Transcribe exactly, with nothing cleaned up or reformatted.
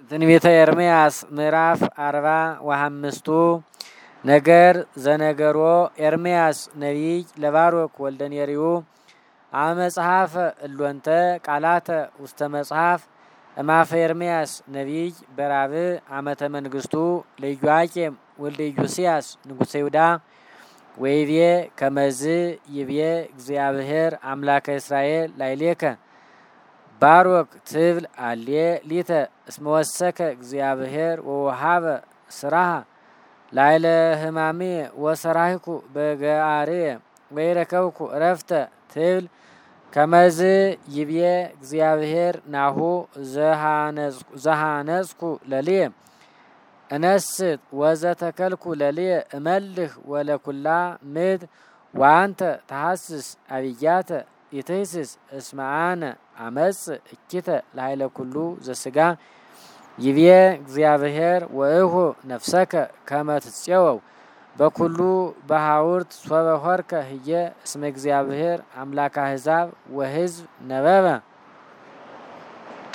ትንቢተ ኤርምያስ ምዕራፍ አርባ ወአምስቱ ነገር ዘነገሮ ኤርምያስ ነቢይ ለባሮክ ወልደ ኔርዩ አመጽሐፈ እሎንተ ቃላተ ውስተ መጽሐፍ እማፈ ኤርምያስ ነቢይ በራብ አመተ መንግስቱ ለኢዮአቄም ወልደ ኢዮስያስ ንጉሠ ይሁዳ ወይቤ ከመዝ ይቤ እግዚአብሔር አምላከ እስራኤል ላይሌከ ባሮክ ትብል አሌ ሊተ እስመወሰከ እግዚአብሔር ወወሃበ ስራሃ ላይለ ህማሜ ወሰራይኩ በገአሬ ወይረከብኩ ረፍተ ትብል ከመዝ ይብየ እግዚአብሔር ናሁ ዘሃነጽኩ ለልየ እነስት ወዘተከልኩ ለልየ እመልህ ወለኩላ ምድ ዋንተ ተሐስስ አብያተ ይትህስስ እስማአነ አመጽ እኪተ ላይለ ኩሉ ዘስጋ ይብየ እግዚአብሔር ወእሁ ነፍሰከ ከመ ትፄወው በኩሉ በሐውርት ሶበ ሆርከ ህየ እስመ እግዚአብሔር አምላከ አሕዛብ ወሕዝብ ነበበ